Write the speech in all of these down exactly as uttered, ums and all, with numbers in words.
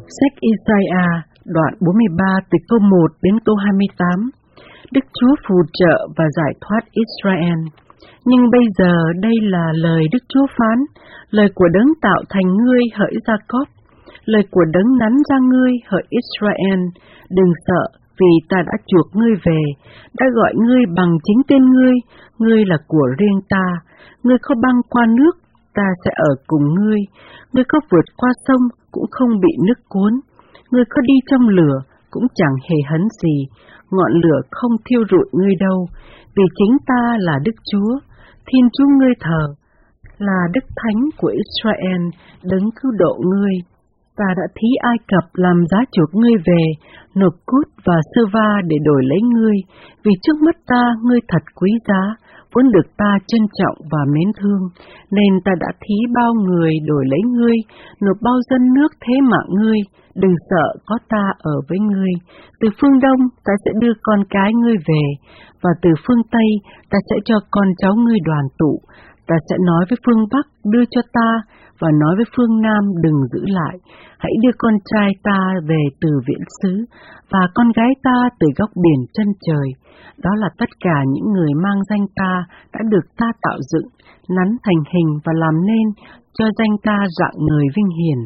Sách Isaiah đoạn bốn mươi ba từ câu một đến câu hai mươi tám. Đức Chúa phù trợ và giải thoát Israel. Nhưng bây giờ đây là lời Đức Chúa phán, lời của đấng tạo thành ngươi hỡi Gia-cốp, lời của đấng nắn ra ngươi hỡi Israel. Đừng sợ, vì ta đã chuộc ngươi về, đã gọi ngươi bằng chính tên ngươi, ngươi là của riêng ta. Ngươi có băng qua nước, ta sẽ ở cùng ngươi. Ngươi có vượt qua sông, cũng không bị nước cuốn. Ngươi có đi trong lửa, cũng chẳng hề hấn gì, ngọn lửa không thiêu rụi ngươi đâu, vì chính ta là Đức Chúa, Thiên Chúa ngươi thờ, là Đức Thánh của Israel, đấng cứu độ ngươi. Ta đã thí Ai Cập làm giá chuộc ngươi về, nộp Cút và Sơ Va để đổi lấy ngươi, vì trước mắt ta ngươi thật quý giá, vốn được ta trân trọng và mến thương, nên ta đã thí bao người đổi lấy ngươi, nộp bao dân nước thế mạng ngươi. Đừng sợ, có ta ở với ngươi. Từ phương Đông ta sẽ đưa con cái ngươi về, và từ phương Tây ta sẽ cho con cháu ngươi đoàn tụ. Ta sẽ nói với phương Bắc đưa cho ta, và nói với phương Nam đừng giữ lại. Hãy đưa con trai ta về từ viễn xứ, và con gái ta từ góc biển chân trời. Đó là tất cả những người mang danh ta đã được ta tạo dựng, nắn thành hình và làm nên cho danh ta rạng người vinh hiển.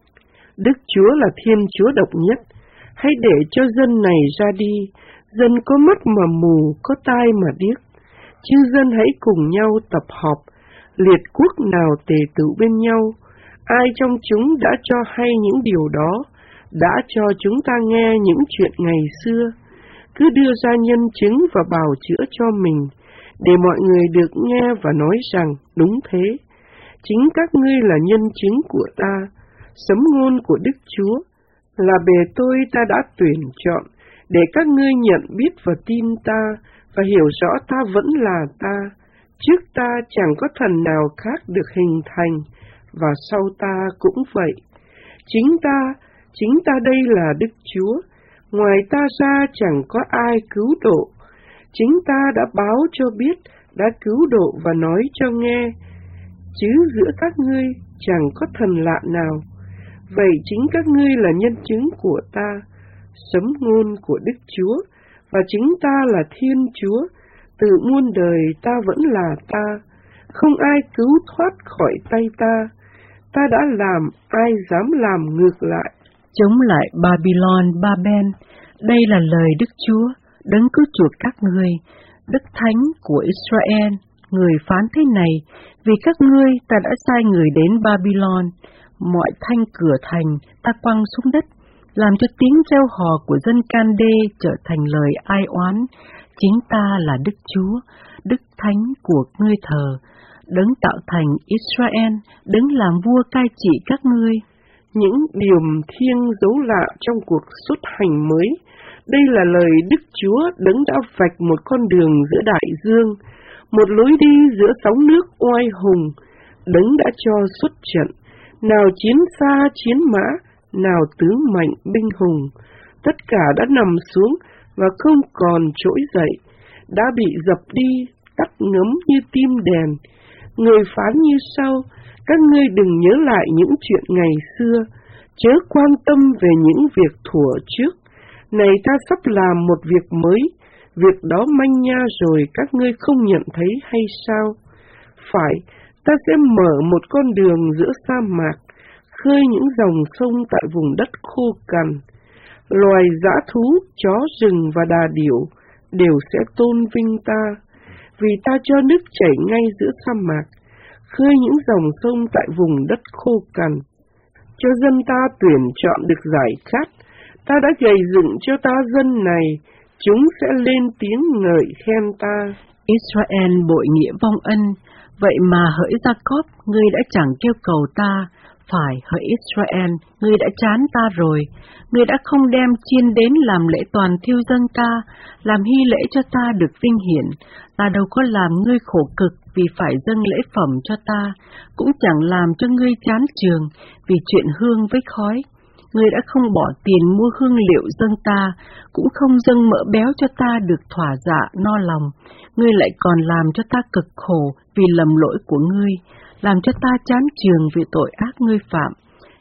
Đức Chúa là Thiên Chúa độc nhất, hãy để cho dân này ra đi, dân có mắt mà mù, có tai mà điếc. Chư dân hãy cùng nhau tập họp, liệt quốc nào tề tựu bên nhau. Ai trong chúng đã cho hay những điều đó, đã cho chúng ta nghe những chuyện ngày xưa. Cứ đưa ra nhân chứng và bào chữa cho mình, để mọi người được nghe và nói rằng đúng thế. Chính các ngươi là nhân chứng của ta, sấm ngôn của Đức Chúa, là bề tôi ta đã tuyển chọn, để các ngươi nhận biết và tin ta, và hiểu rõ ta vẫn là ta. Trước ta chẳng có thần nào khác được hình thành, và sau ta cũng vậy. Chính ta, chính ta đây là Đức Chúa, ngoài ta ra chẳng có ai cứu độ. Chính ta đã báo cho biết, đã cứu độ và nói cho nghe, chứ giữa các ngươi chẳng có thần lạ nào. Vậy chính các ngươi là nhân chứng của ta, sấm ngôn của Đức Chúa, và chính ta là Thiên Chúa, từ muôn đời ta vẫn là ta, không ai cứu thoát khỏi tay ta. Ta đã làm, ai dám làm ngược lại. Chống lại Babylon, Ba-ben, đây là lời Đức Chúa, đấng cứu chuộc các ngươi, Đức Thánh của Israel. Người phán thế này, vì các ngươi ta đã sai người đến Babylon, mọi thanh cửa thành ta quăng xuống đất, làm cho tiếng reo hò của dân Can-đê trở thành lời ai oán. Chính ta là Đức Chúa, Đức Thánh của ngươi thờ, đấng tạo thành Israel, đấng làm vua cai trị các ngươi. Những điều thiêng dấu lạ trong cuộc xuất hành mới, đây là lời Đức Chúa đấng đã vạch một con đường giữa đại dương, một lối đi giữa sóng nước oai hùng, đấng đã cho xuất trận, nào chiến xa chiến mã, nào tướng mạnh binh hùng, tất cả đã nằm xuống và không còn trỗi dậy, đã bị dập đi, tắt ngấm như tim đèn. Người phán như sau: các ngươi đừng nhớ lại những chuyện ngày xưa, chớ quan tâm về những việc thuở trước. Này ta sắp làm một việc mới, việc đó manh nha rồi các ngươi không nhận thấy hay sao? Phải, ta sẽ mở một con đường giữa sa mạc, khơi những dòng sông tại vùng đất khô cằn. Loài dã thú, chó rừng và đà điểu đều sẽ tôn vinh ta, vì ta cho nước chảy ngay giữa sa mạc, khơi những dòng sông tại vùng đất khô cằn. Cho dân ta tuyển chọn được giải khát, ta đã gầy dựng cho ta dân này, chúng sẽ lên tiếng ngợi khen ta. Israel bội nghĩa vong ân, vậy mà hỡi Gia-cốp, ngươi đã chẳng kêu cầu ta. Phải, hỡi Israel, ngươi đã chán ta rồi, ngươi đã không đem chiên đến làm lễ toàn thiêu dâng ta, làm hy lễ cho ta được vinh hiển. Ta đâu có làm ngươi khổ cực vì phải dâng lễ phẩm cho ta, cũng chẳng làm cho ngươi chán chường vì chuyện hương với khói. Ngươi đã không bỏ tiền mua hương liệu dâng ta, cũng không dâng mỡ béo cho ta được thỏa dạ no lòng. Ngươi lại còn làm cho ta cực khổ vì lầm lỗi của ngươi, làm cho ta chán chường vì tội ác ngươi phạm.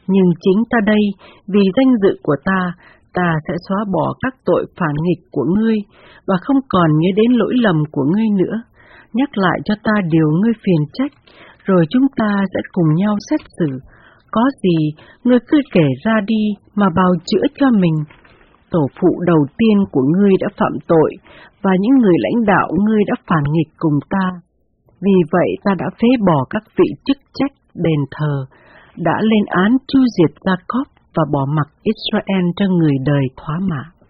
Nhưng chính ta đây, vì danh dự của ta, ta sẽ xóa bỏ các tội phản nghịch của ngươi, và không còn nhớ đến lỗi lầm của ngươi nữa. Nhắc lại cho ta điều ngươi phiền trách, rồi chúng ta sẽ cùng nhau xét xử. Có gì, ngươi cứ kể ra đi mà bào chữa cho mình. Tổ phụ đầu tiên của ngươi đã phạm tội, và những người lãnh đạo ngươi đã phản nghịch cùng ta. Vì vậy ta đã phế bỏ các vị chức trách đền thờ, đã lên án tru diệt Gia-cốp và bỏ mặc Israel cho người đời thoá mạ.